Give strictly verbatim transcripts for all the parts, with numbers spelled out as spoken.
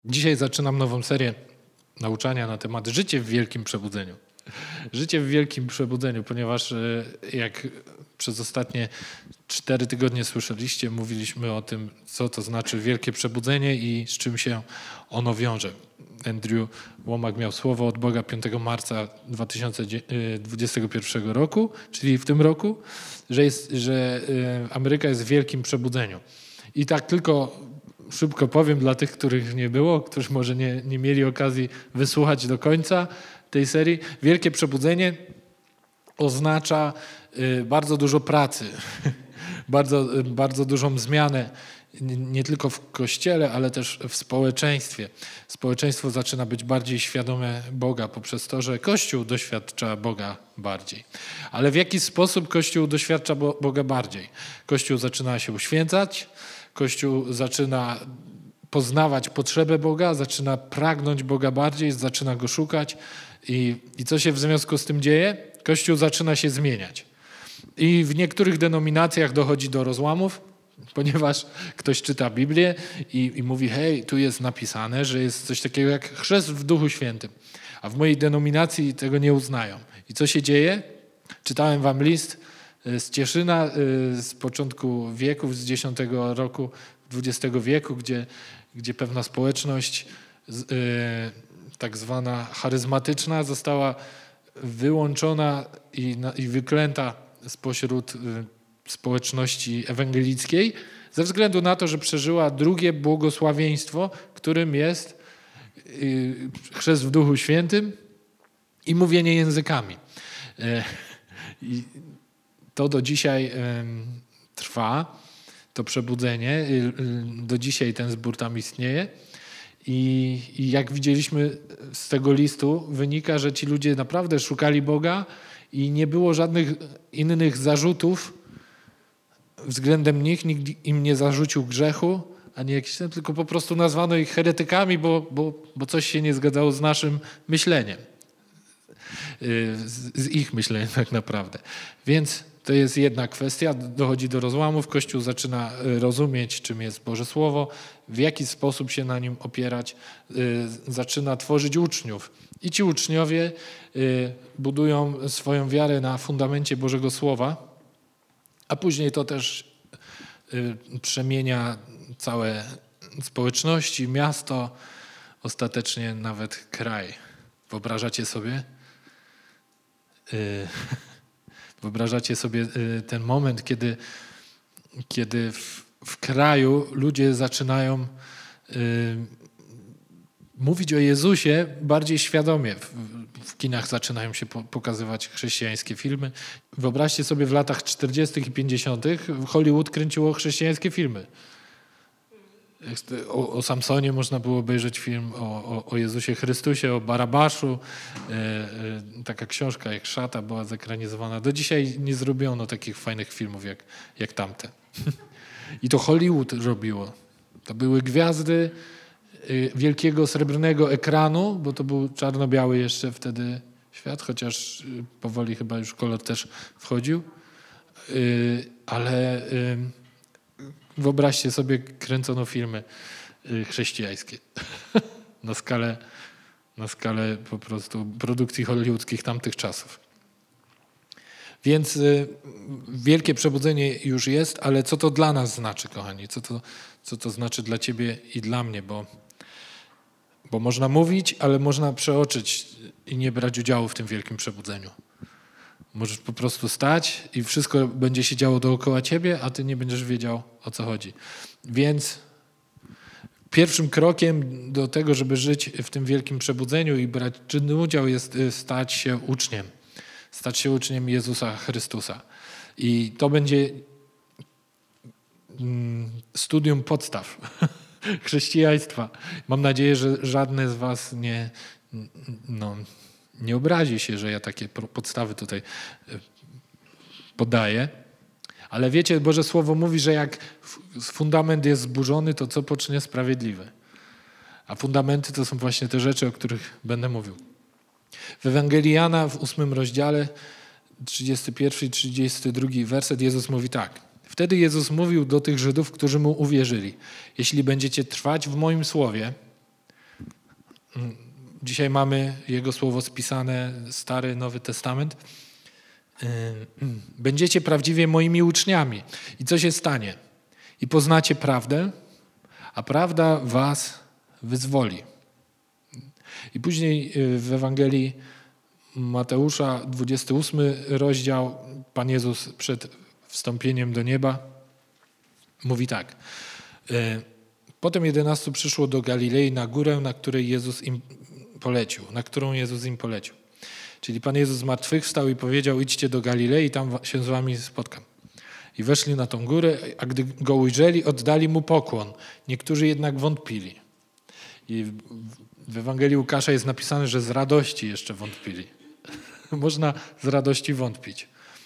Dzisiaj zaczynam nową serię nauczania na temat życie w wielkim przebudzeniu. Życie w wielkim przebudzeniu, ponieważ jak przez ostatnie cztery tygodnie słyszeliście, mówiliśmy o tym, co to znaczy wielkie przebudzenie i z czym się ono wiąże. Andrew Wommack miał słowo od Boga piątego marca dwa tysiące dwudziestego pierwszego roku, czyli w tym roku, że, jest, że Ameryka jest w wielkim przebudzeniu. I tak tylko szybko powiem dla tych, których nie było, którzy może nie, nie mieli okazji wysłuchać do końca tej serii. Wielkie przebudzenie oznacza y, bardzo dużo pracy, bardzo, y, bardzo dużą zmianę nie tylko w Kościele, ale też w społeczeństwie. Społeczeństwo zaczyna być bardziej świadome Boga poprzez to, że Kościół doświadcza Boga bardziej. Ale w jaki sposób Kościół doświadcza Boga bardziej? Kościół zaczyna się uświęcać, Kościół zaczyna poznawać potrzebę Boga, zaczyna pragnąć Boga bardziej, zaczyna Go szukać. I, i co się w związku z tym dzieje? Kościół zaczyna się zmieniać. I w niektórych denominacjach dochodzi do rozłamów, ponieważ ktoś czyta Biblię i, i mówi, hej, tu jest napisane, że jest coś takiego jak chrzest w Duchu Świętym. A w mojej denominacji tego nie uznają. I co się dzieje? Czytałem wam list z Cieszyna z początku wieków, z dziesiątego roku dwudziestego wieku, gdzie, gdzie pewna społeczność tak zwana charyzmatyczna została wyłączona i, i wyklęta spośród społeczności ewangelickiej ze względu na to, że przeżyła drugie błogosławieństwo, którym jest chrzest w Duchu Świętym i mówienie językami. I to do dzisiaj trwa, to przebudzenie. Do dzisiaj ten zbór tam istnieje. I, I jak widzieliśmy z tego listu, wynika, że ci ludzie naprawdę szukali Boga i nie było żadnych innych zarzutów względem nich. Nikt im nie zarzucił grzechu, ani jakiś, tylko po prostu nazwano ich heretykami, bo, bo, bo coś się nie zgadzało z naszym myśleniem. Z, z ich myśleniem tak naprawdę. Więc to jest jedna kwestia, dochodzi do rozłamów, Kościół zaczyna rozumieć, czym jest Boże Słowo, w jaki sposób się na nim opierać, zaczyna tworzyć uczniów. I ci uczniowie budują swoją wiarę na fundamencie Bożego Słowa, a później to też przemienia całe społeczności, miasto, ostatecznie nawet kraj. Wyobrażacie sobie? Wyobrażacie sobie ten moment, kiedy, kiedy w, w kraju ludzie zaczynają y, mówić o Jezusie bardziej świadomie. W, w kinach zaczynają się po, pokazywać chrześcijańskie filmy. Wyobraźcie sobie, w latach czterdziestych i pięćdziesiątych Hollywood kręciło chrześcijańskie filmy. O, o Samsonie można było obejrzeć film, o, o, o Jezusie Chrystusie, o Barabaszu. E, e, taka książka jak Szata była zekranizowana. Do dzisiaj nie zrobiono takich fajnych filmów jak, jak tamte. I to Hollywood robiło. To były gwiazdy y, wielkiego srebrnego ekranu, bo to był czarno-biały jeszcze wtedy świat, chociaż y, powoli chyba już kolor też wchodził. Y, ale... Y, Wyobraźcie sobie, kręcono filmy chrześcijańskie na skalę, na skalę po prostu produkcji hollywoodzkich tamtych czasów. Więc y, wielkie przebudzenie już jest, ale co to dla nas znaczy, kochani? Co to, co to znaczy dla ciebie i dla mnie? Bo, bo można mówić, ale można przeoczyć i nie brać udziału w tym wielkim przebudzeniu. Możesz po prostu stać i wszystko będzie się działo dookoła ciebie, a ty nie będziesz wiedział, o co chodzi. Więc pierwszym krokiem do tego, żeby żyć w tym wielkim przebudzeniu i brać czynny udział, jest stać się uczniem. Stać się uczniem Jezusa Chrystusa. I to będzie studium podstaw chrześcijaństwa. Mam nadzieję, że żadne z was nie... No, Nie obrazi się, że ja takie podstawy tutaj podaję. Ale wiecie, Boże Słowo mówi, że jak fundament jest zburzony, to co pocznie sprawiedliwy? A fundamenty to są właśnie te rzeczy, o których będę mówił. W Ewangelii Jana w ósmym rozdziale, trzydziesty pierwszy i trzydziesty drugi werset, Jezus mówi tak. Wtedy Jezus mówił do tych Żydów, którzy Mu uwierzyli. Jeśli będziecie trwać w moim słowie, Dzisiaj mamy Jego słowo spisane, Stary, Nowy Testament. Będziecie prawdziwie moimi uczniami. I co się stanie? I poznacie prawdę, a prawda was wyzwoli. I później w Ewangelii Mateusza, dwudziesty ósmy rozdział, Pan Jezus przed wstąpieniem do nieba mówi tak. Potem jedenastu przyszło do Galilei na górę, na której Jezus im polecił, na którą Jezus im polecił. Czyli Pan Jezus zmartwychwstał i powiedział: idźcie do Galilei, tam się z wami spotkam. I weszli na tą górę, a gdy go ujrzeli, oddali mu pokłon. Niektórzy jednak wątpili. I w Ewangelii Łukasza jest napisane, że z radości jeszcze wątpili. Można z radości wątpić.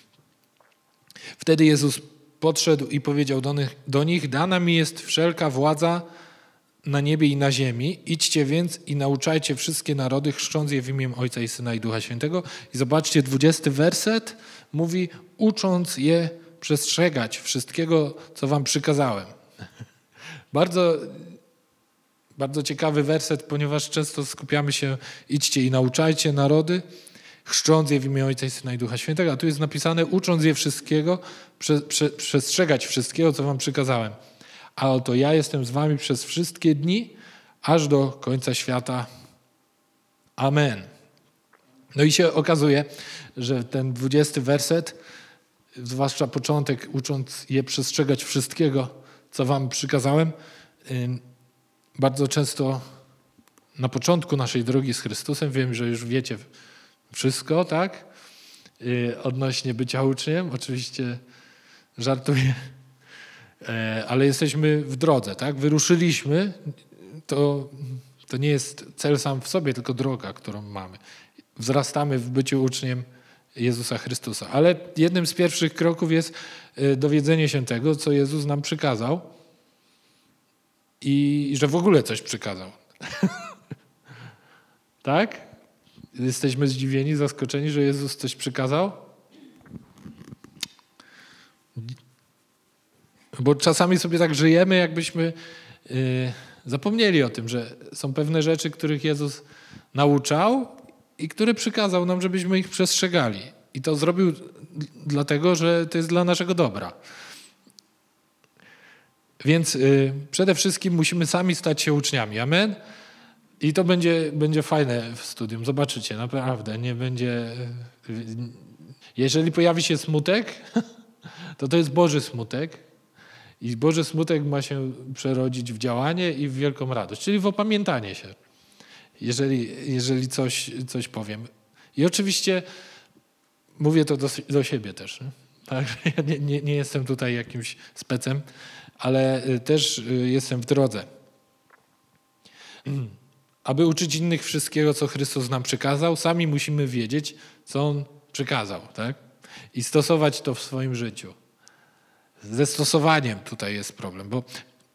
Wtedy Jezus podszedł i powiedział do nich, do nich: dana mi jest wszelka władza na niebie i na ziemi. Idźcie więc i nauczajcie wszystkie narody, chrzcząc je w imię Ojca i Syna i Ducha Świętego. I zobaczcie, dwudziesty werset mówi: ucząc je przestrzegać wszystkiego, co wam przykazałem. Bardzo, bardzo ciekawy werset, ponieważ często skupiamy się: idźcie i nauczajcie narody, chrzcząc je w imię Ojca i Syna i Ducha Świętego. A tu jest napisane: ucząc je wszystkiego, prze, prze, przestrzegać wszystkiego, co wam przykazałem. A oto ja jestem z wami przez wszystkie dni, aż do końca świata. Amen. No i się okazuje, że ten dwudziesty werset, zwłaszcza początek, ucząc je przestrzegać wszystkiego, co wam przykazałem, bardzo często na początku naszej drogi z Chrystusem, wiem, że już wiecie wszystko, tak? Odnośnie bycia uczniem, oczywiście żartuję, ale jesteśmy w drodze, tak? Wyruszyliśmy, to, to nie jest cel sam w sobie, tylko droga, którą mamy. Wzrastamy w byciu uczniem Jezusa Chrystusa. Ale jednym z pierwszych kroków jest dowiedzenie się tego, co Jezus nam przykazał i że w ogóle coś przykazał. Tak? Jesteśmy zdziwieni, zaskoczeni, że Jezus coś przykazał? Bo czasami sobie tak żyjemy, jakbyśmy yy, zapomnieli o tym, że są pewne rzeczy, których Jezus nauczał i które przykazał nam, żebyśmy ich przestrzegali. I to zrobił dlatego, że to jest dla naszego dobra. Więc yy, przede wszystkim musimy sami stać się uczniami. Amen? I to będzie, będzie fajne w studium. Zobaczycie, naprawdę. Nie będzie... Jeżeli pojawi się smutek, to to jest Boży smutek. I Boży smutek ma się przerodzić w działanie i w wielką radość, czyli w opamiętanie się, jeżeli, jeżeli coś, coś powiem. I oczywiście mówię to do, do siebie też. Nie? Tak? Ja nie, nie, nie jestem tutaj jakimś specem, ale też jestem w drodze. Aby uczyć innych wszystkiego, co Chrystus nam przykazał, sami musimy wiedzieć, co On przykazał, tak? I stosować to w swoim życiu. Ze stosowaniem tutaj jest problem, bo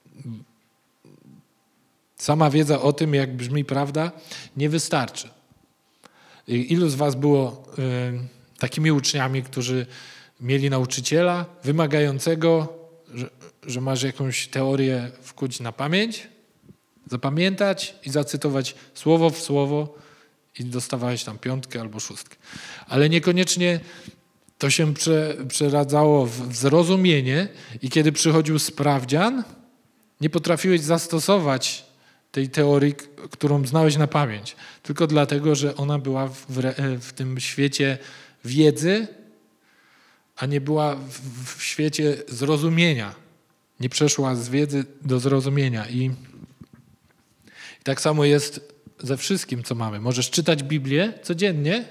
sama wiedza o tym, jak brzmi prawda, nie wystarczy. Ilu z was było y, takimi uczniami, którzy mieli nauczyciela wymagającego, że, że masz jakąś teorię wkuć na pamięć, zapamiętać i zacytować słowo w słowo i dostawałeś tam piątkę albo szóstkę. Ale niekoniecznie to się prze, przeradzało w zrozumienie i kiedy przychodził sprawdzian, nie potrafiłeś zastosować tej teorii, którą znałeś na pamięć, tylko dlatego, że ona była w, w tym świecie wiedzy, a nie była w, w świecie zrozumienia. Nie przeszła z wiedzy do zrozumienia. I, i tak samo jest ze wszystkim, co mamy. Możesz czytać Biblię codziennie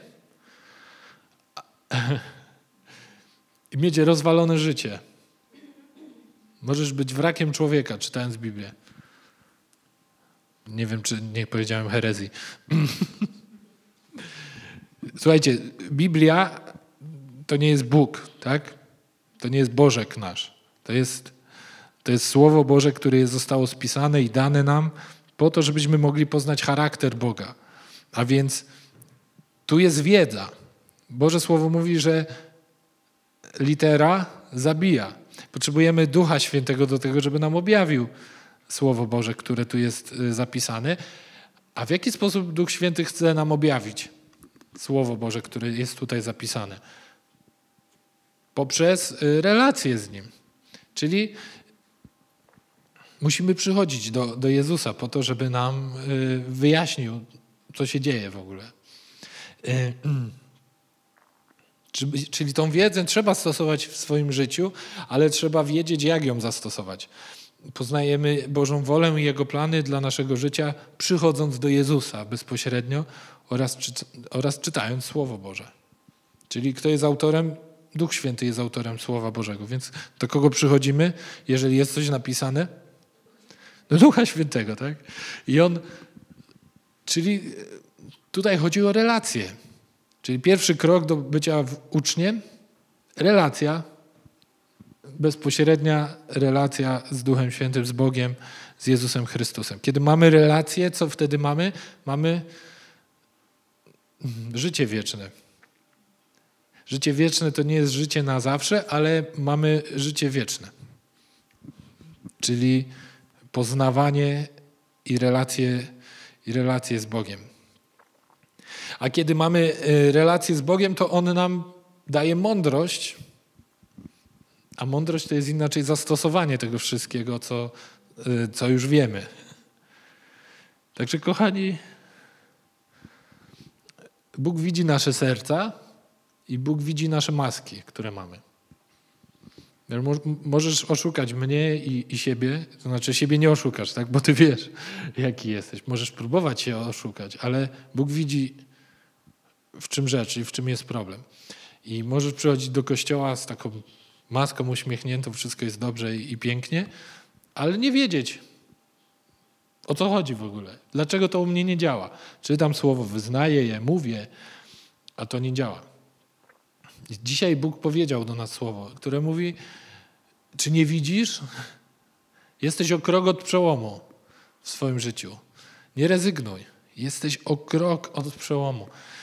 i mieć rozwalone życie. Możesz być wrakiem człowieka, czytając Biblię. Nie wiem, czy nie powiedziałem herezji. Słuchajcie, Biblia to nie jest Bóg, tak? To nie jest Bożek nasz. To jest, to jest Słowo Boże, które zostało spisane i dane nam po to, żebyśmy mogli poznać charakter Boga. A więc tu jest wiedza. Boże Słowo mówi, że litera zabija. Potrzebujemy Ducha Świętego do tego, żeby nam objawił Słowo Boże, które tu jest zapisane. A w jaki sposób Duch Święty chce nam objawić Słowo Boże, które jest tutaj zapisane? Poprzez relacje z Nim. Czyli musimy przychodzić do, do Jezusa po to, żeby nam wyjaśnił, co się dzieje w ogóle. Czyli tą wiedzę trzeba stosować w swoim życiu, ale trzeba wiedzieć, jak ją zastosować. Poznajemy Bożą wolę i Jego plany dla naszego życia, przychodząc do Jezusa bezpośrednio oraz, oraz czytając Słowo Boże. Czyli kto jest autorem? Duch Święty jest autorem Słowa Bożego. Więc do kogo przychodzimy, jeżeli jest coś napisane? Do Ducha Świętego, tak? I on, czyli tutaj chodzi o relacje. Czyli pierwszy krok do bycia uczniem, relacja, bezpośrednia relacja z Duchem Świętym, z Bogiem, z Jezusem Chrystusem. Kiedy mamy relację, co wtedy mamy? Mamy życie wieczne. Życie wieczne to nie jest życie na zawsze, ale mamy życie wieczne. Czyli poznawanie i relacje, i relacje z Bogiem. A kiedy mamy relacje z Bogiem, to On nam daje mądrość, a mądrość to jest inaczej zastosowanie tego wszystkiego, co, co już wiemy. Także kochani, Bóg widzi nasze serca i Bóg widzi nasze maski, które mamy. Możesz oszukać mnie i, i siebie, to znaczy siebie nie oszukasz, tak? Bo ty wiesz, jaki jesteś. Możesz próbować się oszukać, ale Bóg widzi, w czym rzecz i w czym jest problem. I możesz przychodzić do kościoła z taką maską uśmiechniętą, wszystko jest dobrze i, i pięknie, ale nie wiedzieć, o co chodzi w ogóle. Dlaczego to u mnie nie działa? Czytam słowo, wyznaję je, mówię, a to nie działa. Dzisiaj Bóg powiedział do nas słowo, które mówi, czy nie widzisz? Jesteś o krok od przełomu w swoim życiu. Nie rezygnuj. Jesteś o krok od przełomu.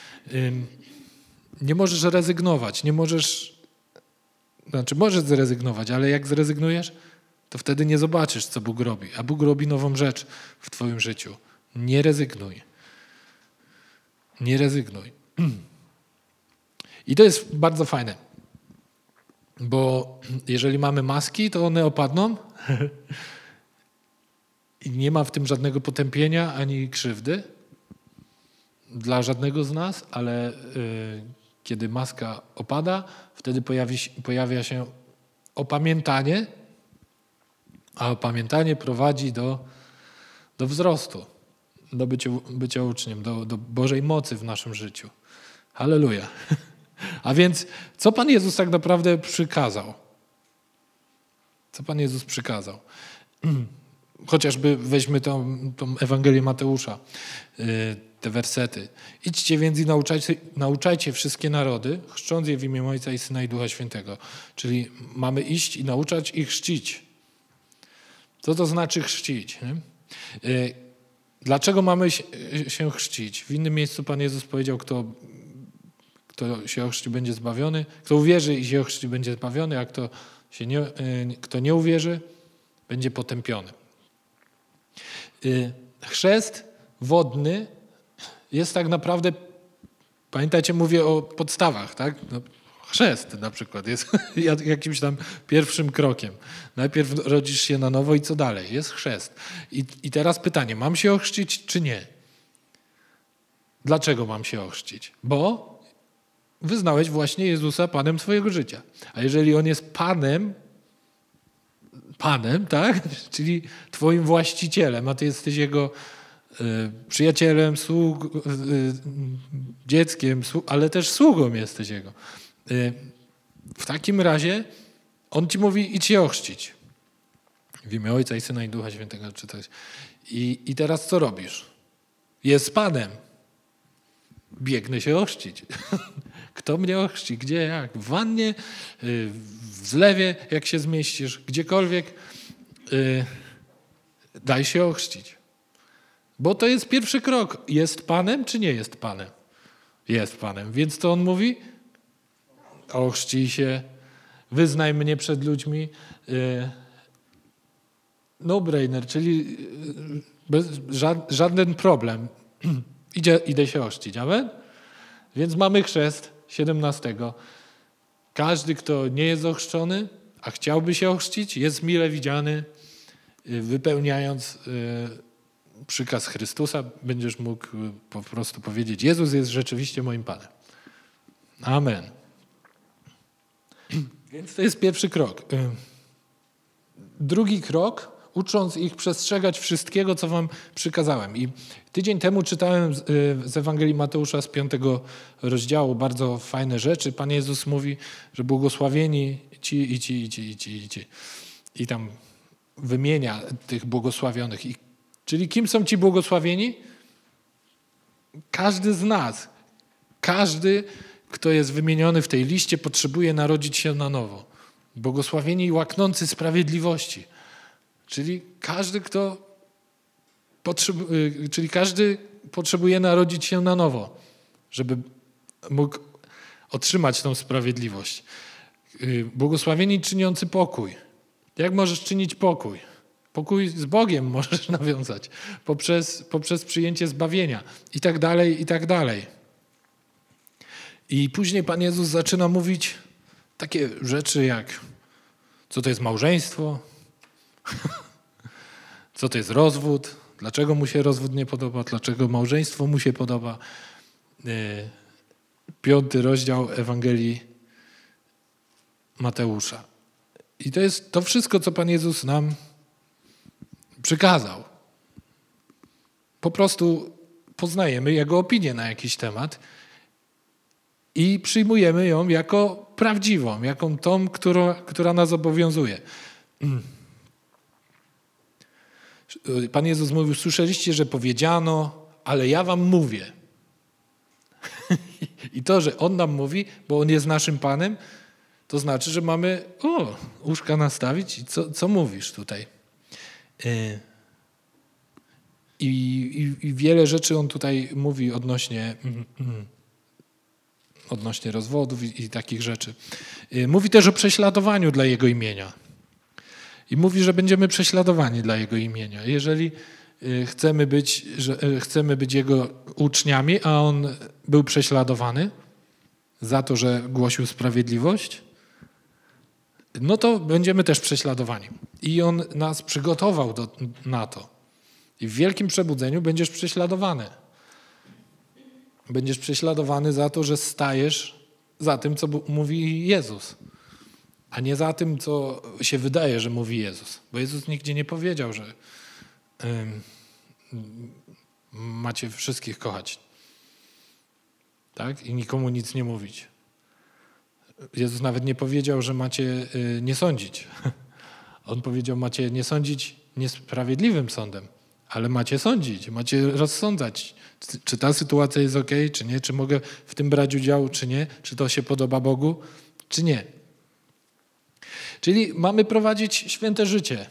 Nie możesz rezygnować, nie możesz, znaczy możesz zrezygnować, ale jak zrezygnujesz, to wtedy nie zobaczysz, co Bóg robi. A Bóg robi nową rzecz w twoim życiu. Nie rezygnuj. Nie rezygnuj. I to jest bardzo fajne, bo jeżeli mamy maski, to one opadną i nie ma w tym żadnego potępienia ani krzywdy dla żadnego z nas, ale y, kiedy maska opada, wtedy pojawi, pojawia się opamiętanie, a opamiętanie prowadzi do, do wzrostu, do bycia, bycia uczniem, do, do Bożej mocy w naszym życiu. Halleluja. A więc, co Pan Jezus tak naprawdę przykazał? Co Pan Jezus przykazał? Chociażby weźmy tą, tą Ewangelię Mateusza, te wersety. Idźcie więc i nauczajcie, nauczajcie wszystkie narody, chrzcząc je w imię Ojca i Syna i Ducha Świętego. Czyli mamy iść i nauczać i chrzcić. Co to znaczy chrzcić? Nie? Dlaczego mamy się chrzcić? W innym miejscu Pan Jezus powiedział, kto Kto się ochrzci, będzie zbawiony. Kto uwierzy i się ochrzci, będzie zbawiony, a kto, się nie, kto nie uwierzy, będzie potępiony. Chrzest wodny jest tak naprawdę, pamiętajcie, mówię o podstawach, tak? No, chrzest na przykład jest jakimś tam pierwszym krokiem. Najpierw rodzisz się na nowo i co dalej? Jest chrzest. I, i teraz pytanie, mam się ochrzcić czy nie? Dlaczego mam się ochrzcić? Bo wyznałeś właśnie Jezusa Panem swojego życia. A jeżeli On jest Panem, Panem, tak? Czyli twoim właścicielem, a ty jesteś Jego y, przyjacielem, sług, y, y, dzieckiem, sług, ale też sługą jesteś Jego. Y, w takim razie On ci mówi, idź się ochrzcić. W imię Ojca i Syna i Ducha Świętego czytać. I, I teraz co robisz? Jest Panem. Biegnę się ochrzcić. Kto mnie ochrzci? Gdzie, jak? W wannie, w zlewie, jak się zmieścisz, gdziekolwiek. Daj się ochrzcić. Bo to jest pierwszy krok. Jest Panem, czy nie jest Panem? Jest Panem. Więc to On mówi, ochrzcij się, wyznaj mnie przed ludźmi. No-brainer, czyli bez, żaden problem. Idzie, idę się ochrzcić, amen? Więc mamy chrzest siedemnastego. Każdy, kto nie jest ochrzczony, a chciałby się ochrzcić, jest mile widziany, wypełniając przykaz Chrystusa, będziesz mógł po prostu powiedzieć: Jezus jest rzeczywiście moim Panem. Amen. Więc to jest pierwszy krok. Drugi krok, ucząc ich przestrzegać wszystkiego, co wam przykazałem. I tydzień temu czytałem z Ewangelii Mateusza z piątego rozdziału bardzo fajne rzeczy. Pan Jezus mówi, że błogosławieni ci i ci, i ci, i ci, i ci. I tam wymienia tych błogosławionych. I, czyli kim są ci błogosławieni? Każdy z nas, każdy, kto jest wymieniony w tej liście, potrzebuje narodzić się na nowo. Błogosławieni i łaknący sprawiedliwości. Czyli każdy, kto potrzebuje, czyli każdy potrzebuje narodzić się na nowo, żeby mógł otrzymać tą sprawiedliwość. Błogosławieni czyniący pokój. Jak możesz czynić pokój? Pokój z Bogiem możesz nawiązać poprzez, poprzez przyjęcie zbawienia i tak dalej, i tak dalej. I później Pan Jezus zaczyna mówić takie rzeczy jak: co to jest małżeństwo, co to jest rozwód, dlaczego mu się rozwód nie podoba, dlaczego małżeństwo mu się podoba. Piąty rozdział Ewangelii Mateusza. I to jest to wszystko, co Pan Jezus nam przykazał. Po prostu poznajemy Jego opinię na jakiś temat i przyjmujemy ją jako prawdziwą, jaką tą, która, która nas obowiązuje. Pan Jezus mówił: słyszeliście, że powiedziano, ale ja wam mówię. I to, że On nam mówi, bo On jest naszym Panem, to znaczy, że mamy o, uszka nastawić i co, co mówisz tutaj. I, i, I wiele rzeczy On tutaj mówi odnośnie, odnośnie rozwodów i, i takich rzeczy. Mówi też o prześladowaniu dla Jego imienia. I mówi, że będziemy prześladowani dla Jego imienia. Jeżeli chcemy być, że chcemy być Jego uczniami, a On był prześladowany za to, że głosił sprawiedliwość, no to będziemy też prześladowani. I On nas przygotował do, na to. I w wielkim przebudzeniu będziesz prześladowany. Będziesz prześladowany za to, że stajesz za tym, co mówi Jezus, a nie za tym, co się wydaje, że mówi Jezus. Bo Jezus nigdzie nie powiedział, że ym, macie wszystkich kochać, tak? I nikomu nic nie mówić. Jezus nawet nie powiedział, że macie y, nie sądzić. On powiedział: macie nie sądzić niesprawiedliwym sądem, ale macie sądzić, macie rozsądzać, czy ta sytuacja jest okej, czy nie, czy mogę w tym brać udział, czy nie, czy to się podoba Bogu, czy nie. Czyli mamy prowadzić święte życie.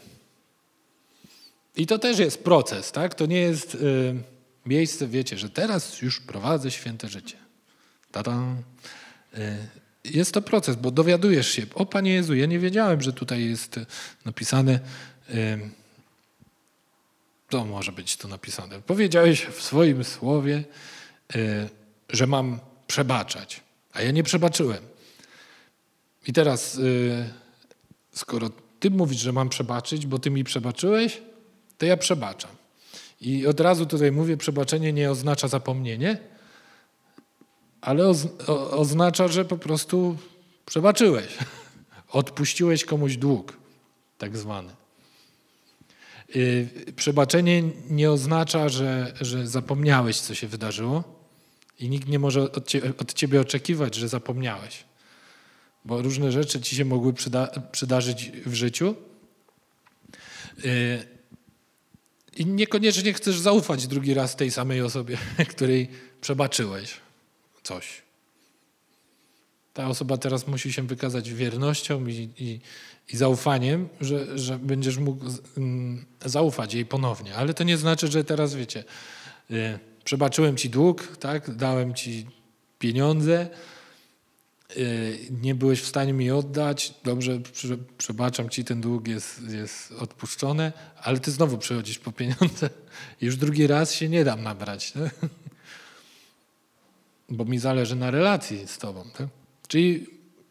I to też jest proces, tak? To nie jest y, miejsce, wiecie, że teraz już prowadzę święte życie. Ta-da. Y, jest to proces, bo dowiadujesz się: o Panie Jezu, ja nie wiedziałem, że tutaj jest napisane, y, co może być tu napisane. Powiedziałeś w swoim słowie, y, że mam przebaczać, a ja nie przebaczyłem. I teraz, y, skoro Ty mówisz, że mam przebaczyć, bo Ty mi przebaczyłeś, to ja przebaczam. I od razu tutaj mówię, przebaczenie nie oznacza zapomnienie, ale oz- o- oznacza, że po prostu przebaczyłeś. Odpuściłeś komuś dług, tak zwany. Yy, przebaczenie nie oznacza, że, że zapomniałeś, co się wydarzyło i nikt nie może od, cie, od ciebie oczekiwać, że zapomniałeś. Bo różne rzeczy ci się mogły przyda- przydarzyć w życiu yy, i niekoniecznie chcesz zaufać drugi raz tej samej osobie, której przebaczyłeś coś. Ta osoba teraz musi się wykazać wiernością i, i, i zaufaniem, że, że będziesz mógł z, um, zaufać jej ponownie. Ale to nie znaczy, że teraz, wiecie, yy, przebaczyłem ci dług, tak, dałem ci pieniądze, nie byłeś w stanie mi oddać, dobrze, przebaczam ci, ten dług jest, jest odpuszczony, ale ty znowu przychodzisz po pieniądze i już drugi raz się nie dam nabrać. Nie? Bo mi zależy na relacji z tobą. Tak? Czyli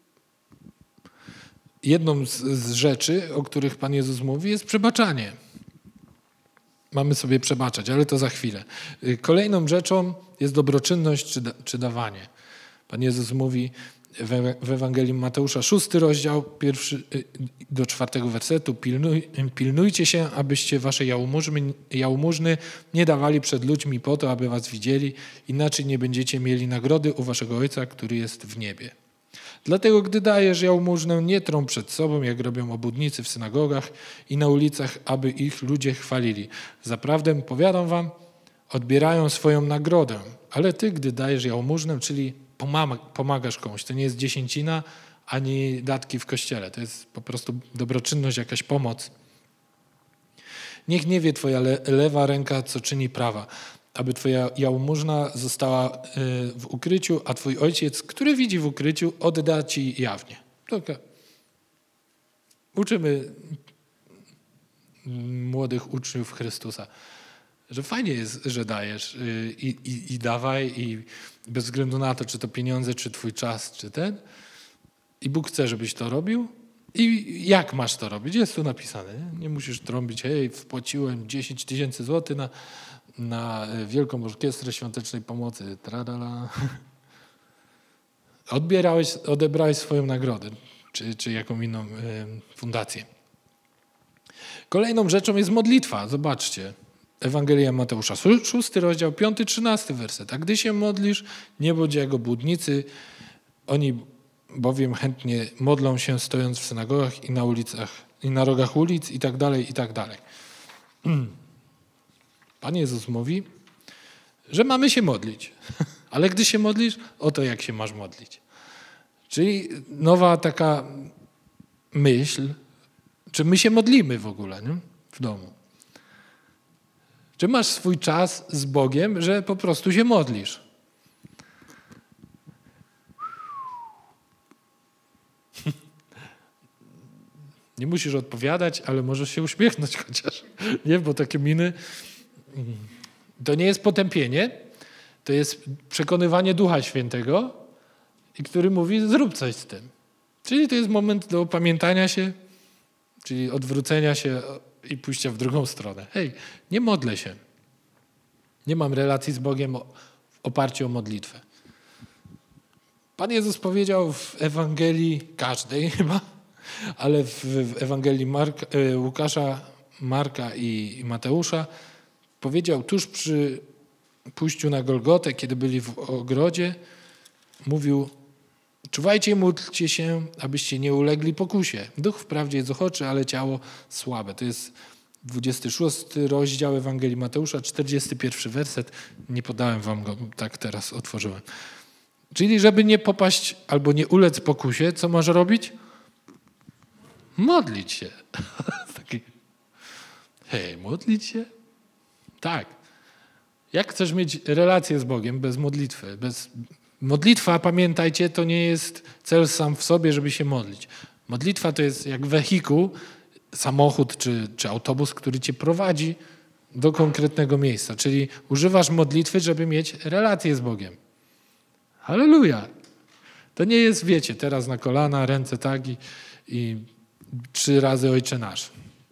jedną z, z rzeczy, o których Pan Jezus mówi, jest przebaczanie. Mamy sobie przebaczać, ale to za chwilę. Kolejną rzeczą jest dobroczynność czy, da, czy dawanie. Pan Jezus mówi w Ewangelii Mateusza, szósty rozdział, pierwszy do czwartego wersetu. Pilnuj, pilnujcie się, abyście wasze jałmużny, jałmużny nie dawali przed ludźmi po to, aby was widzieli, inaczej nie będziecie mieli nagrody u waszego Ojca, który jest w niebie. Dlatego, gdy dajesz jałmużnę, nie trąb przed sobą, jak robią obłudnicy w synagogach i na ulicach, aby ich ludzie chwalili. Zaprawdę, powiadam wam, odbierają swoją nagrodę. Ale ty, gdy dajesz jałmużnę, czyli pomagasz komuś, to nie jest dziesięcina, ani datki w kościele. To jest po prostu dobroczynność, jakaś pomoc. Niech nie wie twoja le- lewa ręka, co czyni prawa, aby twoja jałmużna została w ukryciu, a twój ojciec, który widzi w ukryciu, odda ci jawnie. Okay. Uczymy młodych uczniów Chrystusa, że fajnie jest, że dajesz i, i, i dawaj i bez względu na to, czy to pieniądze, czy twój czas, czy ten. I Bóg chce, żebyś to robił. I jak masz to robić? Jest tu napisane. Nie, nie musisz trąbić, hej, wpłaciłem dziesięć tysięcy złotych na na Wielką Orkiestrę Świątecznej Pomocy. Tradala. Odbierałeś, odebrałeś swoją nagrodę, czy, czy jaką inną y, fundację. Kolejną rzeczą jest modlitwa. Zobaczcie. Ewangelia Mateusza, szósty rozdział, piąty, trzynasty werset. A gdy się modlisz, nie bądź jak obłudnicy, oni bowiem chętnie modlą się stojąc w synagogach i na ulicach, i na rogach ulic i tak dalej, i tak dalej. Pan Jezus mówi, że mamy się modlić. Ale gdy się modlisz, oto jak się masz modlić. Czyli nowa taka myśl, czy my się modlimy w ogóle, nie? W domu. Czy masz swój czas z Bogiem, że po prostu się modlisz? Nie musisz odpowiadać, ale możesz się uśmiechnąć chociaż. Nie, bo takie miny... To nie jest potępienie, to jest przekonywanie Ducha Świętego, i który mówi, zrób coś z tym. Czyli to jest moment do opamiętania się, czyli odwrócenia się i pójścia w drugą stronę. Hej, nie modlę się. Nie mam relacji z Bogiem w oparciu o modlitwę. Pan Jezus powiedział w Ewangelii każdej chyba, ale w, w Ewangelii Marka, Łukasza, Marka i Mateusza powiedział tuż przy pójściu na Golgotę, kiedy byli w ogrodzie, mówił, czuwajcie i módlcie się, abyście nie ulegli pokusie. Duch wprawdzie jest ochoczy, ale ciało słabe. To jest dwudziesty szósty rozdział Ewangelii Mateusza, czterdziesty pierwszy werset. Nie podałem wam go, tak teraz otworzyłem. Czyli żeby nie popaść albo nie ulec pokusie, co masz robić? Modlić się. Taki, hej, modlić się? Tak. Jak chcesz mieć relację z Bogiem bez modlitwy? Bez... Modlitwa, pamiętajcie, to nie jest cel sam w sobie, żeby się modlić. Modlitwa to jest jak wehikuł, samochód czy, czy autobus, który cię prowadzi do konkretnego miejsca. Czyli używasz modlitwy, żeby mieć relację z Bogiem. Halleluja! To nie jest, wiecie, teraz na kolana, ręce tak i, i trzy razy Ojcze Nasz.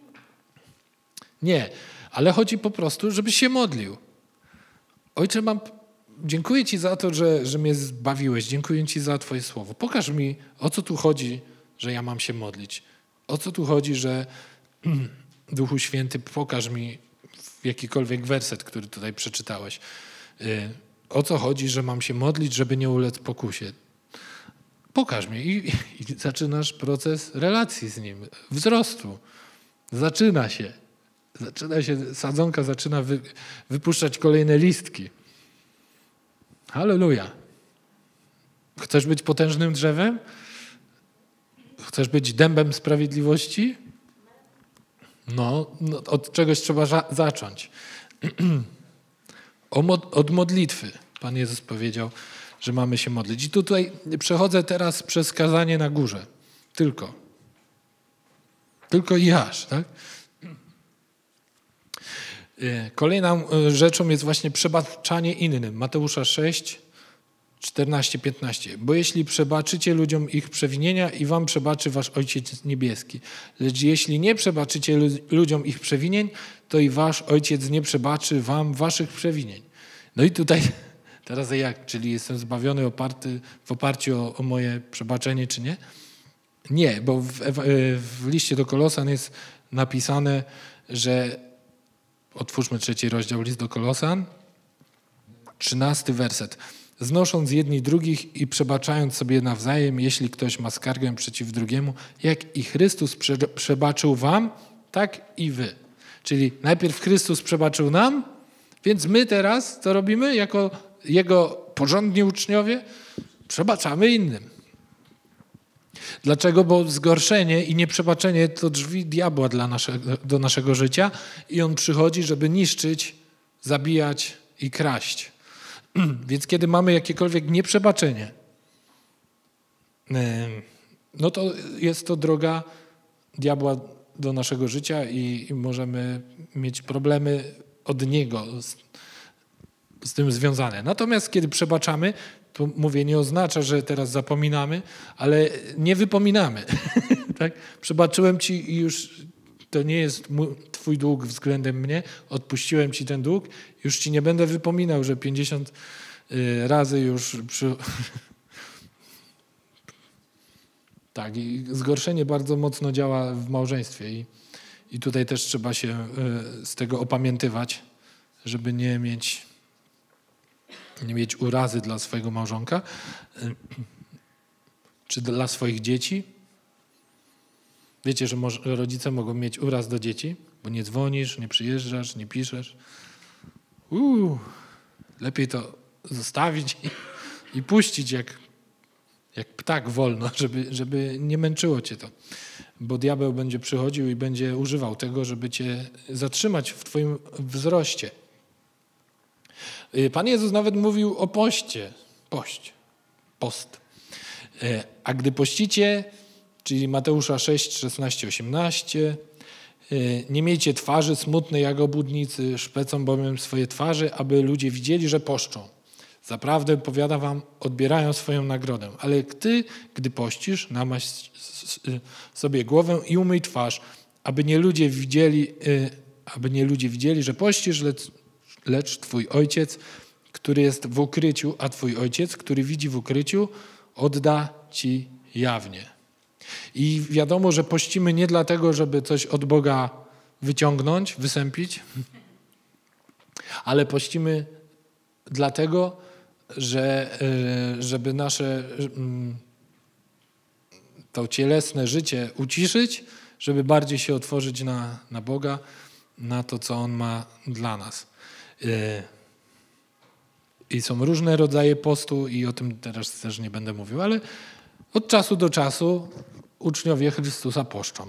Nie, ale chodzi po prostu, żebyś się modlił. Ojcze, mam, dziękuję Ci za to, że, że mnie zbawiłeś. Dziękuję Ci za Twoje słowo. Pokaż mi, o co tu chodzi, że ja mam się modlić. O co tu chodzi, że Duchu Święty, pokaż mi jakikolwiek werset, który tutaj przeczytałeś. O co chodzi, że mam się modlić, żeby nie ulec pokusie. Pokaż mi. I, i zaczynasz proces relacji z Nim, wzrostu. Zaczyna się. Zaczyna się, sadzonka zaczyna wy, wypuszczać kolejne listki. Halleluja. Chcesz być potężnym drzewem? Chcesz być dębem sprawiedliwości? No, no od czegoś trzeba za, zacząć. Od modlitwy. Pan Jezus powiedział, że mamy się modlić. I tutaj przechodzę teraz przez kazanie na górze. Tylko. Tylko i aż, tak? Kolejną rzeczą jest właśnie przebaczanie innym. Mateusza sześć, czternaście, piętnaście. Bo jeśli przebaczycie ludziom ich przewinienia, i wam przebaczy wasz Ojciec Niebieski. Lecz jeśli nie przebaczycie ludziom ich przewinień, to i wasz Ojciec nie przebaczy wam waszych przewinień. No i tutaj teraz jak? Czyli jestem zbawiony oparty, w oparciu o, o moje przebaczenie, czy nie? Nie, bo w, w liście do Kolosan jest napisane, że otwórzmy trzeci rozdział, list do Kolosan, trzynasty werset. Znosząc jedni drugich i przebaczając sobie nawzajem, jeśli ktoś ma skargę przeciw drugiemu, jak i Chrystus prze, przebaczył wam, tak i wy. Czyli najpierw Chrystus przebaczył nam, więc my teraz to robimy jako Jego porządni uczniowie, przebaczamy innym. Dlaczego? Bo zgorszenie i nieprzebaczenie to drzwi diabła dla naszego, do naszego życia i on przychodzi, żeby niszczyć, zabijać i kraść. Więc kiedy mamy jakiekolwiek nieprzebaczenie, no to jest to droga diabła do naszego życia i, i możemy mieć problemy od niego z, z tym związane. Natomiast kiedy przebaczamy, to mówię, nie oznacza, że teraz zapominamy, ale nie wypominamy. Tak? Przebaczyłem ci i już to nie jest mój, twój dług względem mnie, odpuściłem ci ten dług, już ci nie będę wypominał, że pięćdziesiąt razy już przy... Tak, i zgorszenie bardzo mocno działa w małżeństwie i, i tutaj też trzeba się z tego opamiętywać, żeby nie mieć nie mieć urazy dla swojego małżonka czy dla swoich dzieci. Wiecie, że może, rodzice mogą mieć uraz do dzieci, bo nie dzwonisz, nie przyjeżdżasz, nie piszesz. Uuu, lepiej to zostawić i, i puścić jak, jak ptak wolno, żeby, żeby nie męczyło cię to. Bo diabeł będzie przychodził i będzie używał tego, żeby cię zatrzymać w twoim wzroście. Pan Jezus nawet mówił o poście. Pość. Post. A gdy pościcie, czyli Mateusza sześć, szesnaście, osiemnaście, nie miejcie twarzy smutnej jak obłudnicy, szpecą bowiem swoje twarze, aby ludzie widzieli, że poszczą. Zaprawdę, powiadam wam, odbierają swoją nagrodę. Ale ty, gdy pościsz, namaść sobie głowę i umyj twarz, aby nie ludzie widzieli, aby nie ludzie widzieli, że pościsz, lecz lecz twój ojciec, który jest w ukryciu, a twój ojciec, który widzi w ukryciu, odda ci jawnie. I wiadomo, że pościmy nie dlatego, żeby coś od Boga wyciągnąć, wysępić, ale pościmy dlatego, że żeby nasze to cielesne życie uciszyć, żeby bardziej się otworzyć na, na Boga, na to, co On ma dla nas. I są różne rodzaje postu i o tym teraz też nie będę mówił, ale od czasu do czasu uczniowie Chrystusa poszczą.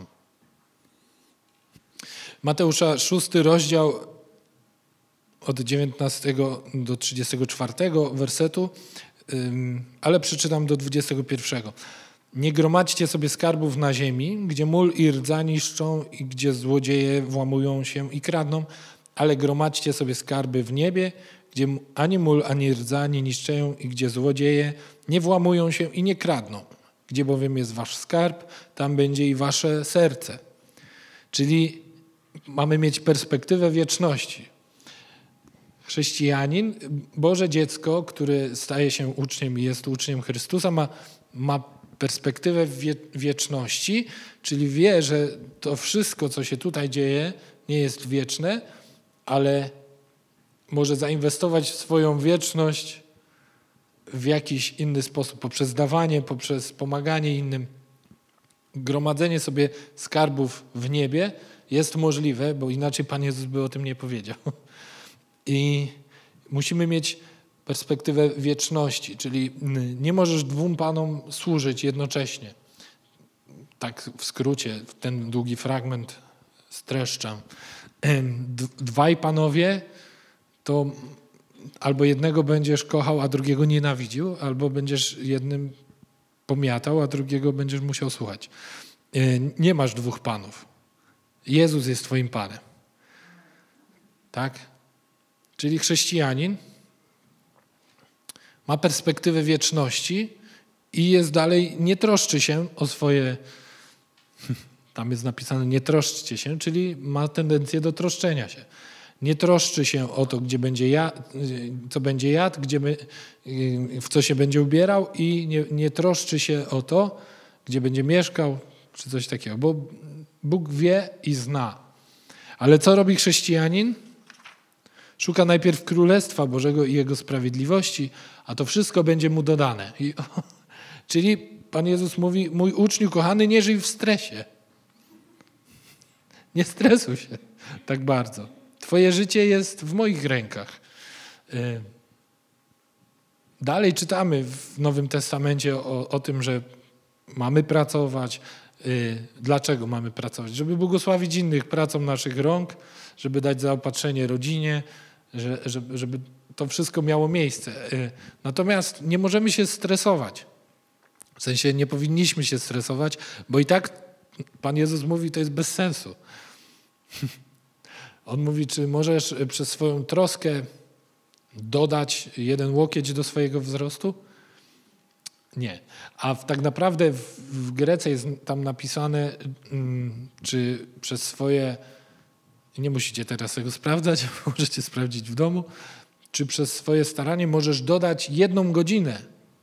Mateusza szósty rozdział od dziewiętnastego do trzydziestego czwartego wersetu, ale przeczytam do dwudziestego pierwszego. Nie gromadźcie sobie skarbów na ziemi, gdzie mól i rdza niszczą i gdzie złodzieje włamują się i kradną, ale gromadźcie sobie skarby w niebie, gdzie ani mól, ani rdza nie niszczeją i gdzie złodzieje nie włamują się i nie kradną. Gdzie bowiem jest wasz skarb, tam będzie i wasze serce. Czyli mamy mieć perspektywę wieczności. Chrześcijanin, Boże dziecko, który staje się uczniem i jest uczniem Chrystusa, ma, ma perspektywę wie, wieczności, czyli wie, że to wszystko, co się tutaj dzieje, nie jest wieczne, ale może zainwestować w swoją wieczność w jakiś inny sposób, poprzez dawanie, poprzez pomaganie innym. Gromadzenie sobie skarbów w niebie jest możliwe, bo inaczej Pan Jezus by o tym nie powiedział. I musimy mieć perspektywę wieczności, czyli nie możesz dwóm Panom służyć jednocześnie. Tak w skrócie, ten długi fragment streszczam. Dwaj Panowie to albo jednego będziesz kochał, a drugiego nienawidził, albo będziesz jednym pomiatał, a drugiego będziesz musiał słuchać. Nie masz dwóch panów. Jezus jest twoim Panem. Tak? Czyli chrześcijanin ma perspektywę wieczności i jest dalej, nie troszczy się o swoje, tam jest napisane nie troszczcie się, czyli ma tendencję do troszczenia się. Nie troszczy się o to, gdzie będzie jadł, co będzie jadł, gdzie by, w co się będzie ubierał i nie, nie troszczy się o to, gdzie będzie mieszkał, czy coś takiego, bo Bóg wie i zna. Ale co robi chrześcijanin? Szuka najpierw Królestwa Bożego i Jego sprawiedliwości, a to wszystko będzie mu dodane. I, czyli Pan Jezus mówi, mój uczniu kochany, nie żyj w stresie. Nie stresuj się tak bardzo. Twoje życie jest w moich rękach. Dalej czytamy w Nowym Testamencie o, o tym, że mamy pracować. Dlaczego mamy pracować? Żeby błogosławić innych pracą naszych rąk, żeby dać zaopatrzenie rodzinie, żeby, żeby to wszystko miało miejsce. Natomiast nie możemy się stresować. W sensie nie powinniśmy się stresować, bo i tak Pan Jezus mówi, to jest bez sensu. On mówi, czy możesz przez swoją troskę dodać jeden łokieć do swojego wzrostu? Nie. A w, tak naprawdę w, w Grece jest tam napisane, mm, czy przez swoje, nie musicie teraz tego sprawdzać, możecie sprawdzić w domu, czy przez swoje staranie możesz dodać jedną godzinę.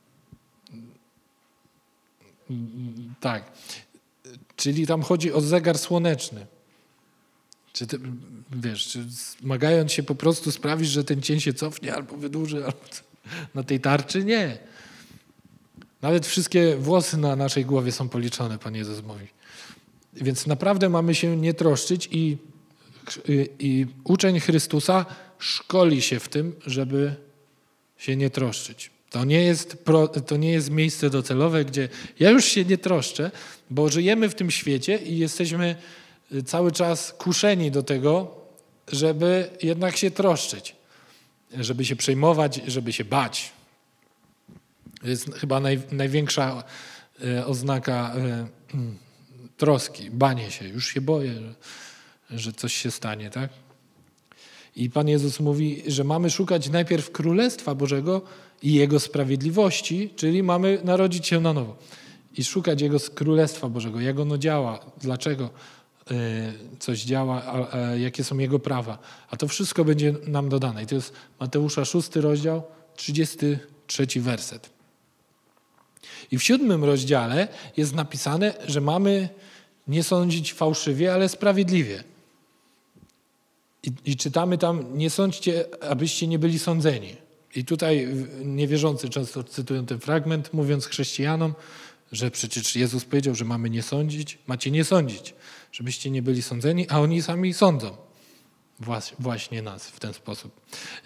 Tak. Czyli tam chodzi o zegar słoneczny. Czy ty, wiesz, czy zmagając się po prostu sprawisz, że ten cień się cofnie albo wydłuży albo na tej tarczy? Nie. Nawet wszystkie włosy na naszej głowie są policzone, Pan Jezus mówi. Więc naprawdę mamy się nie troszczyć i, i, i uczeń Chrystusa szkoli się w tym, żeby się nie troszczyć. To nie jest, pro, to nie jest miejsce docelowe, gdzie ja już się nie troszczę, bo żyjemy w tym świecie i jesteśmy cały czas kuszeni do tego, żeby jednak się troszczyć, żeby się przejmować, żeby się bać. To jest chyba naj, największa e, oznaka e, troski, banie się. Już się boję, że, że coś się stanie, tak? I Pan Jezus mówi, że mamy szukać najpierw Królestwa Bożego i Jego sprawiedliwości, czyli mamy narodzić się na nowo i szukać Jego Królestwa Bożego, jak ono działa, dlaczego coś działa, a, a jakie są Jego prawa. A to wszystko będzie nam dodane. I to jest Mateusza szósty rozdział, trzydziesty trzeci werset. I w siódmym rozdziale jest napisane, że mamy nie sądzić fałszywie, ale sprawiedliwie. I, i czytamy tam, nie sądźcie, abyście nie byli sądzeni. I tutaj niewierzący często cytują ten fragment, mówiąc chrześcijanom, że przecież Jezus powiedział, że mamy nie sądzić, macie nie sądzić, żebyście nie byli sądzeni, a oni sami sądzą właśnie nas w ten sposób.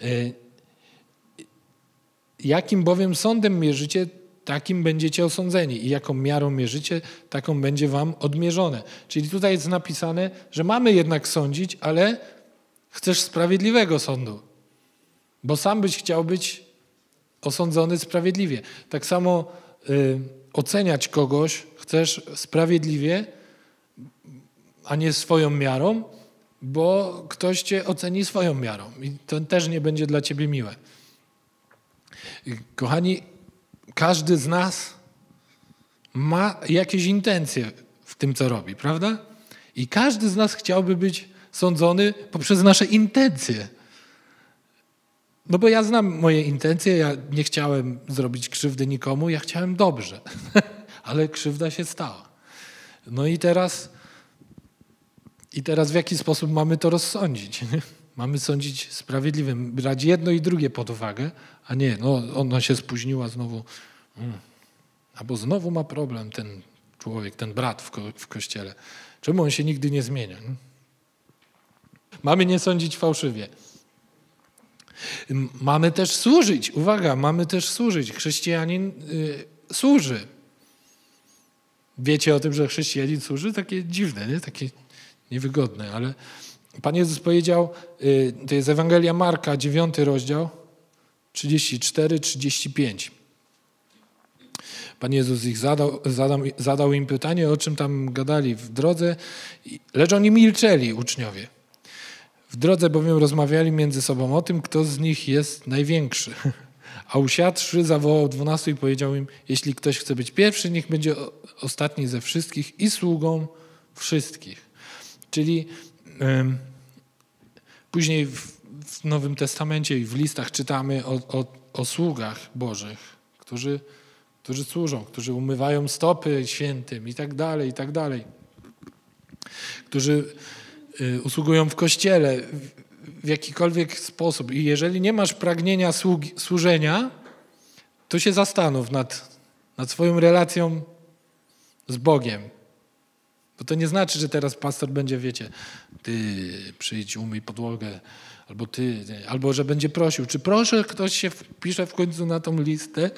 Jakim bowiem sądem mierzycie, takim będziecie osądzeni i jaką miarą mierzycie, taką będzie wam odmierzone. Czyli tutaj jest napisane, że mamy jednak sądzić, ale chcesz sprawiedliwego sądu, bo sam byś chciał być osądzony sprawiedliwie. Tak samo y, oceniać kogoś chcesz sprawiedliwie, a nie swoją miarą, bo ktoś cię oceni swoją miarą i to też nie będzie dla ciebie miłe. Kochani, każdy z nas ma jakieś intencje w tym, co robi, prawda? I każdy z nas chciałby być sądzony poprzez nasze intencje. No bo ja znam moje intencje, ja nie chciałem zrobić krzywdy nikomu, ja chciałem dobrze, ale krzywda się stała. No i teraz, i teraz w jaki sposób mamy to rozsądzić? Mamy sądzić sprawiedliwym, brać jedno i drugie pod uwagę, a nie, no ona się spóźniła znowu, albo znowu ma problem ten człowiek, ten brat w, ko- w kościele. Czemu on się nigdy nie zmienia? Mamy nie sądzić fałszywie. Mamy też służyć. Uwaga, mamy też służyć. Chrześcijanin y, służy. Wiecie o tym, że chrześcijanin służy? Takie dziwne, nie? Takie niewygodne, ale Pan Jezus powiedział, y, to jest Ewangelia Marka, dziewiąty rozdział, trzydzieści cztery trzydzieści pięć. Pan Jezus ich zadał, zadał, zadał im pytanie, o czym tam gadali w drodze, lecz oni milczeli, uczniowie. W drodze bowiem rozmawiali między sobą o tym, kto z nich jest największy. A usiadłszy, zawołał dwunastu i powiedział im, jeśli ktoś chce być pierwszy, niech będzie ostatni ze wszystkich i sługą wszystkich. Czyli ym, później w, w Nowym Testamencie i w listach czytamy o, o, o sługach Bożych, którzy, którzy służą, którzy umywają stopy świętym i tak dalej, i tak dalej. Którzy y, usługują w kościele w, w jakikolwiek sposób. I jeżeli nie masz pragnienia sługi, służenia, to się zastanów nad, nad swoją relacją z Bogiem. Bo to nie znaczy, że teraz pastor będzie, wiecie, ty przyjdź, umyj podłogę, albo ty, ty, albo że będzie prosił. Czy proszę, ktoś się wpisze w końcu na tą listę?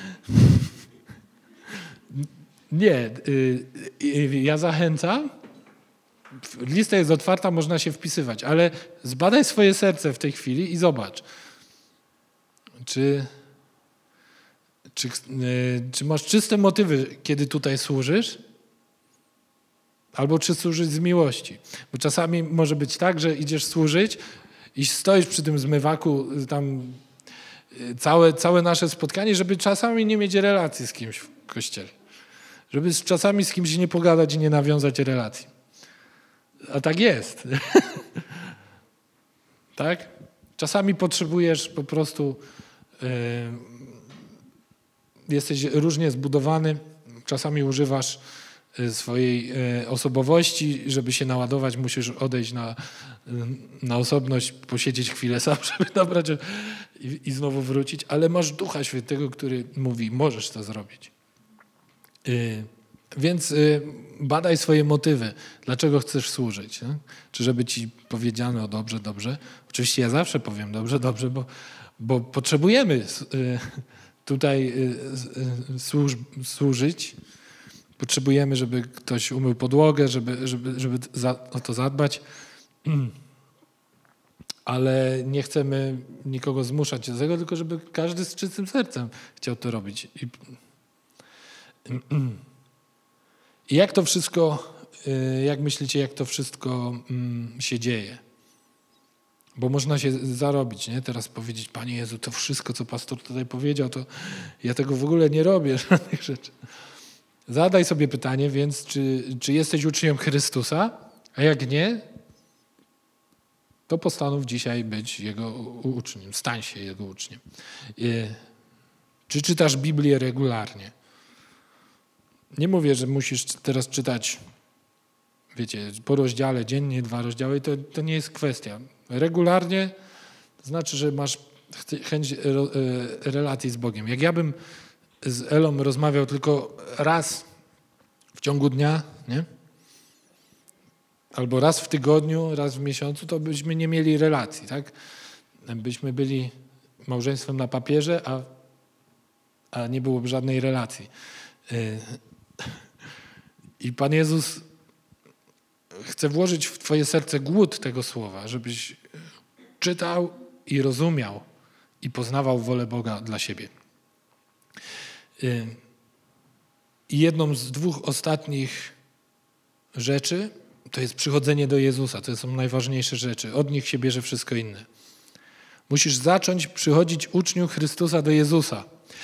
Nie. Ja zachęcam. Lista jest otwarta, można się wpisywać, ale zbadaj swoje serce w tej chwili i zobacz, czy, czy, czy masz czyste motywy, kiedy tutaj służysz, albo czy służysz z miłości. Bo czasami może być tak, że idziesz służyć i stoisz przy tym zmywaku tam całe, całe nasze spotkanie, żeby czasami nie mieć relacji z kimś w kościele. Żeby czasami z kimś nie pogadać i nie nawiązać relacji. A tak jest. Tak? Czasami potrzebujesz po prostu, yy, jesteś różnie zbudowany, czasami używasz swojej osobowości, żeby się naładować, musisz odejść na, na osobność, posiedzieć chwilę sam, żeby nabrać i, i znowu wrócić, ale masz Ducha Świętego, który mówi, możesz to zrobić. Yy, więc yy, badaj swoje motywy, dlaczego chcesz służyć. Nie? Czy żeby ci powiedziano o dobrze, dobrze. Oczywiście ja zawsze powiem dobrze, dobrze, bo, bo potrzebujemy yy, tutaj yy, służ, służyć. Potrzebujemy, żeby ktoś umył podłogę, żeby, żeby, żeby za, o to zadbać, ale nie chcemy nikogo zmuszać do tego, tylko żeby każdy z czystym sercem chciał to robić. I, i jak to wszystko, jak myślicie, jak to wszystko się dzieje? Bo można się zarobić, nie? Teraz powiedzieć, Panie Jezu, to wszystko, co pastor tutaj powiedział, to ja tego w ogóle nie robię, żadnych rzeczy. Zadaj sobie pytanie, więc czy, czy jesteś uczniem Chrystusa, a jak nie, to postanów dzisiaj być Jego uczniem, stań się Jego uczniem. Czy czytasz Biblię regularnie? Nie mówię, że musisz teraz czytać, wiecie, po rozdziale, dziennie dwa rozdziały, to, to nie jest kwestia. Regularnie to znaczy, że masz chęć relacji z Bogiem. Jak ja bym z Elą rozmawiał tylko raz w ciągu dnia, nie? Albo raz w tygodniu, raz w miesiącu, to byśmy nie mieli relacji, tak? Byśmy byli małżeństwem na papierze, a, a nie byłoby żadnej relacji. I Pan Jezus chce włożyć w twoje serce głód tego słowa, żebyś czytał i rozumiał i poznawał wolę Boga dla siebie. I jedną z dwóch ostatnich rzeczy to jest przychodzenie do Jezusa. To są najważniejsze rzeczy. Od nich się bierze wszystko inne. Musisz zacząć przychodzić uczniów Chrystusa do Jezusa.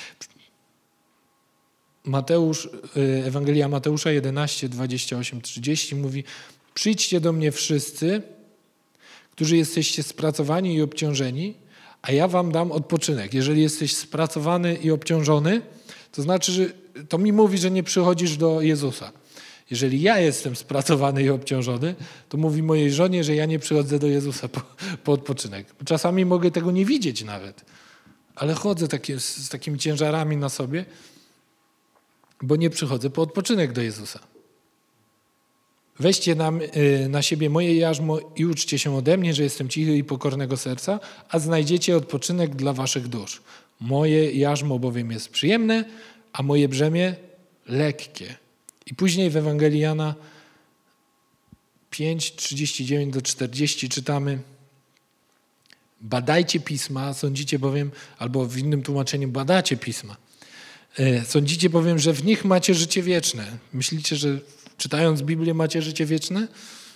Mateusz, Ewangelia Mateusza jedenaście, dwadzieścia osiem, trzydzieści mówi: przyjdźcie do mnie wszyscy, którzy jesteście spracowani i obciążeni, a ja wam dam odpoczynek. Jeżeli jesteś spracowany i obciążony, to znaczy, że to mi mówi, że nie przychodzisz do Jezusa. Jeżeli ja jestem spracowany i obciążony, to mówi mojej żonie, że ja nie przychodzę do Jezusa po, po odpoczynek. Czasami mogę tego nie widzieć nawet, ale chodzę takie, z takimi ciężarami na sobie, bo nie przychodzę po odpoczynek do Jezusa. Weźcie na, na siebie moje jarzmo i uczcie się ode mnie, że jestem cichy i pokornego serca, a znajdziecie odpoczynek dla waszych dusz. Moje jarzmo bowiem jest przyjemne, a moje brzemię lekkie. I później w Ewangelii Jana pięć, trzydzieści dziewięć do czterdziestu czytamy: Badajcie pisma, sądzicie bowiem, albo w innym tłumaczeniu badacie pisma. Sądzicie bowiem, że w nich macie życie wieczne. Myślicie, że czytając Biblię macie życie wieczne?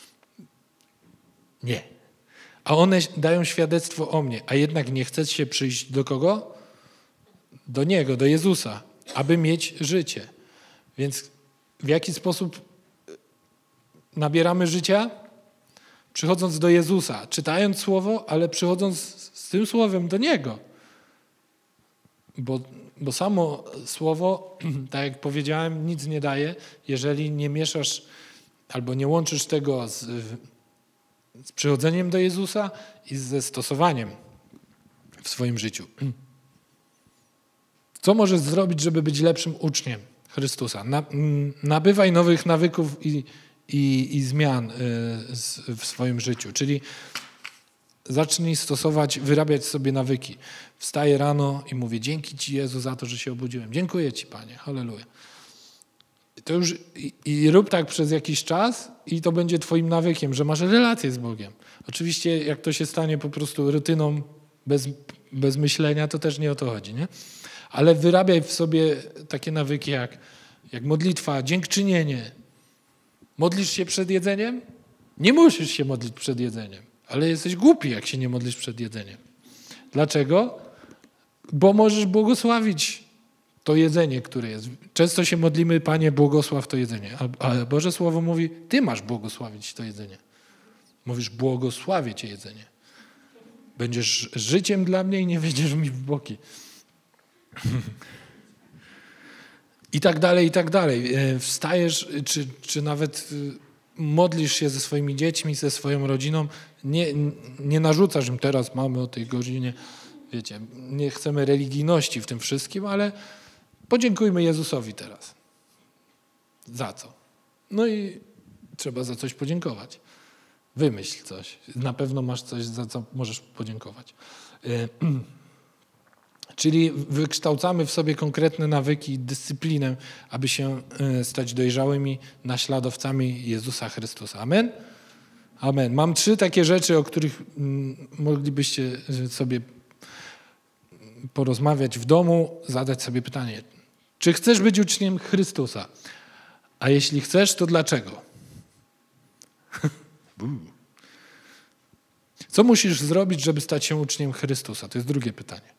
Nie. A one dają świadectwo o mnie. A jednak nie chcecie przyjść do kogo? Do Niego, do Jezusa, aby mieć życie. Więc w jaki sposób nabieramy życia? Przychodząc do Jezusa, czytając Słowo, ale przychodząc z tym Słowem do Niego. Bo, bo samo Słowo, tak jak powiedziałem, nic nie daje, jeżeli nie mieszasz albo nie łączysz tego z, z przychodzeniem do Jezusa i ze stosowaniem w swoim życiu. Co możesz zrobić, żeby być lepszym uczniem Chrystusa? Nabywaj nowych nawyków i, i, i zmian w swoim życiu. Czyli zacznij stosować, wyrabiać sobie nawyki. Wstaję rano i mówię: dzięki Ci, Jezu, za to, że się obudziłem. Dziękuję Ci, Panie. Halleluja. To już i, i rób tak przez jakiś czas i to będzie Twoim nawykiem, że masz relację z Bogiem. Oczywiście jak to się stanie po prostu rutyną, bez, bez myślenia, to też nie o to chodzi, nie? Ale wyrabiaj w sobie takie nawyki jak, jak modlitwa, dziękczynienie. Modlisz się przed jedzeniem? Nie musisz się modlić przed jedzeniem, ale jesteś głupi, jak się nie modlisz przed jedzeniem. Dlaczego? Bo możesz błogosławić to jedzenie, które jest. Często się modlimy: Panie, błogosław to jedzenie. A Boże Słowo mówi: Ty masz błogosławić to jedzenie. Mówisz: błogosławię Cię jedzenie. Będziesz życiem dla mnie i nie wejdziesz mi w boki. I tak dalej, i tak dalej. Wstajesz, czy, czy nawet modlisz się ze swoimi dziećmi, ze swoją rodziną. Nie, nie narzucasz im: teraz mamy o tej godzinie. Wiecie, nie chcemy religijności w tym wszystkim, ale podziękujmy Jezusowi teraz. Za co? No i trzeba za coś podziękować. Wymyśl coś. Na pewno masz coś, za co możesz podziękować. Czyli wykształcamy w sobie konkretne nawyki i dyscyplinę, aby się stać dojrzałymi naśladowcami Jezusa Chrystusa. Amen? Amen. Mam trzy takie rzeczy, o których moglibyście sobie porozmawiać w domu, zadać sobie pytanie: czy chcesz być uczniem Chrystusa? A jeśli chcesz, to dlaczego? Co musisz zrobić, żeby stać się uczniem Chrystusa? To jest drugie pytanie.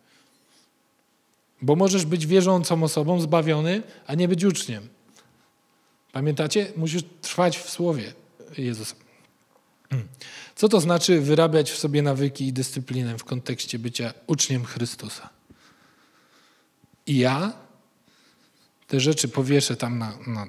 Bo możesz być wierzącą osobą, zbawiony, a nie być uczniem. Pamiętacie? Musisz trwać w Słowie Jezusa. Co to znaczy wyrabiać w sobie nawyki i dyscyplinę w kontekście bycia uczniem Chrystusa? I ja te rzeczy powieszę tam na, na,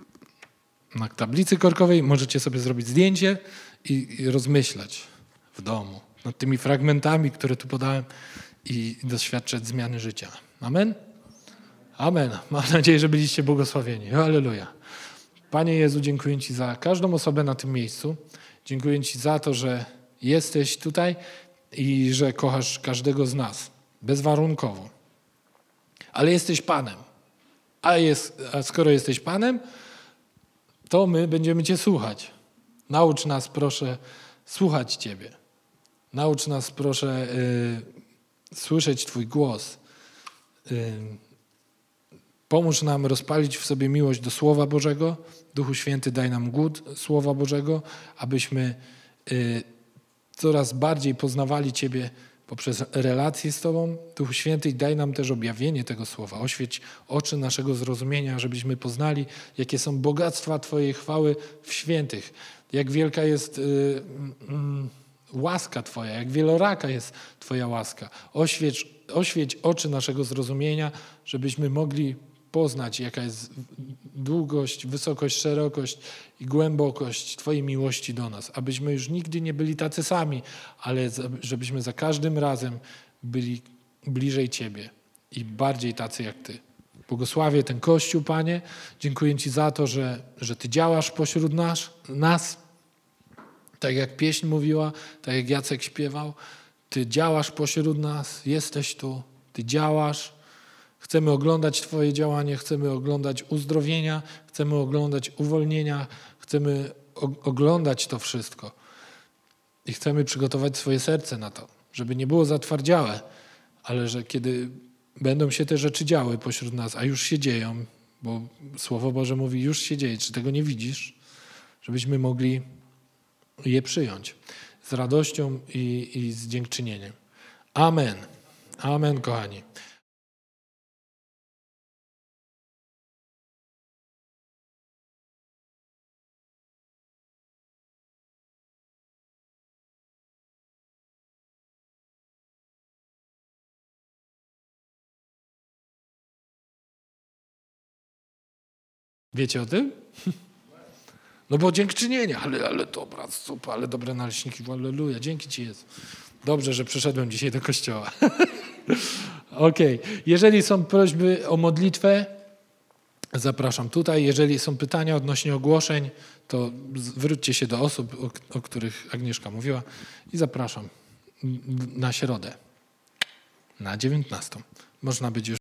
na tablicy korkowej. Możecie sobie zrobić zdjęcie i, i rozmyślać w domu nad tymi fragmentami, które tu podałem, i doświadczać zmiany życia. Amen? Amen. Mam nadzieję, że byliście błogosławieni. Halleluja. Panie Jezu, dziękuję Ci za każdą osobę na tym miejscu. Dziękuję Ci za to, że jesteś tutaj i że kochasz każdego z nas bezwarunkowo. Ale jesteś Panem. A, jest, a skoro jesteś Panem, to my będziemy Cię słuchać. Naucz nas, proszę, słuchać Ciebie. Naucz nas, proszę, yy, słyszeć Twój głos. Yy, pomóż nam rozpalić w sobie miłość do Słowa Bożego. Duchu Święty, daj nam głód Słowa Bożego, abyśmy yy, coraz bardziej poznawali Ciebie poprzez relacje z Tobą. Duchu Święty, daj nam też objawienie tego Słowa. Oświeć oczy naszego zrozumienia, żebyśmy poznali, jakie są bogactwa Twojej chwały w świętych. Jak wielka jest yy, yy, łaska Twoja, jak wieloraka jest Twoja łaska. Oświeć, oświeć oczy naszego zrozumienia, żebyśmy mogli poznać, jaka jest długość, wysokość, szerokość i głębokość Twojej miłości do nas. Abyśmy już nigdy nie byli tacy sami, ale żebyśmy za każdym razem byli bliżej Ciebie i bardziej tacy jak Ty. Błogosławię ten Kościół, Panie. Dziękuję Ci za to, że, że Ty działasz pośród nas, nas. Tak jak pieśń mówiła, tak jak Jacek śpiewał. Ty działasz pośród nas, jesteś tu, Ty działasz. Chcemy oglądać Twoje działanie, chcemy oglądać uzdrowienia, chcemy oglądać uwolnienia, chcemy oglądać to wszystko. I chcemy przygotować swoje serce na to. żeby nie było zatwardziałe, ale że kiedy będą się te rzeczy działy pośród nas, a już się dzieją, bo Słowo Boże mówi, już się dzieje, czy tego nie widzisz, żebyśmy mogli je przyjąć z radością i, i z dziękczynieniem. Amen. Amen, kochani. Wiecie o tym? No bo dziękczynienie, ale, ale dobra zupa, ale dobre naleśniki, halleluja, dzięki Ci Jezu. Dobrze, że przyszedłem dzisiaj do kościoła. Okej, okay. Jeżeli są prośby o modlitwę, zapraszam tutaj. Jeżeli są pytania odnośnie ogłoszeń, to zwróćcie się do osób, o, o których Agnieszka mówiła i zapraszam na środę, na dziewiętnastą. Można być już